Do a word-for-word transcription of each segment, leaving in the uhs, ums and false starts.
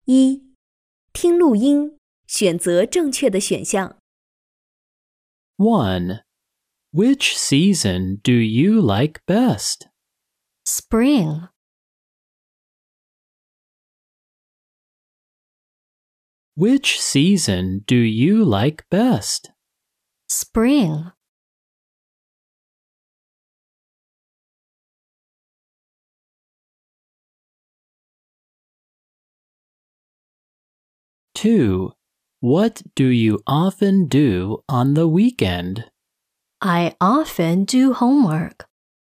一、听录音，选择正确的选项。 one. Which season do you like best? Spring. Which season do you like best? Spring. two. What do you often do on the weekend? I often do homework.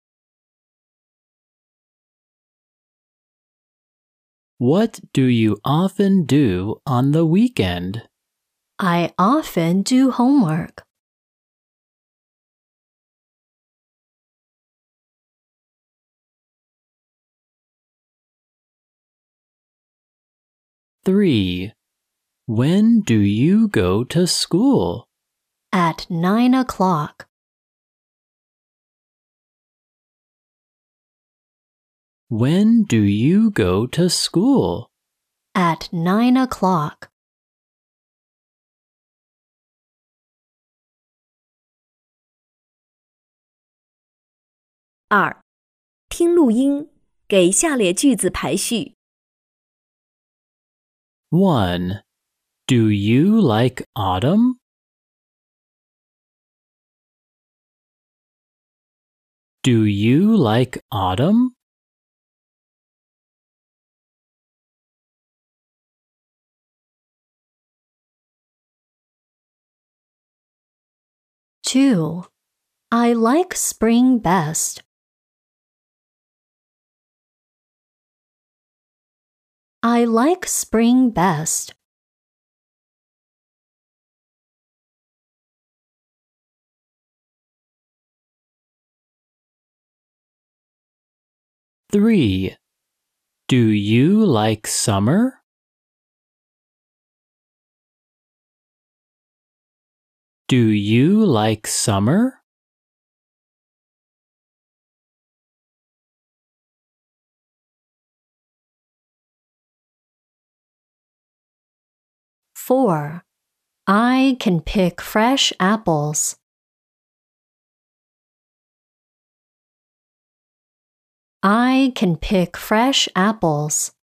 What do you often do on the weekend? I often do homework. three. When do you go to school? At nine o'clock. When do you go to school? At nine o'clock. 二、听录音，给下列句子排序。 one. Do you like autumn? Do you like autumn? two. I like spring best. I like spring best. three. Do you like summer? Do you like summer? four. I can pick fresh apples. I can pick fresh apples.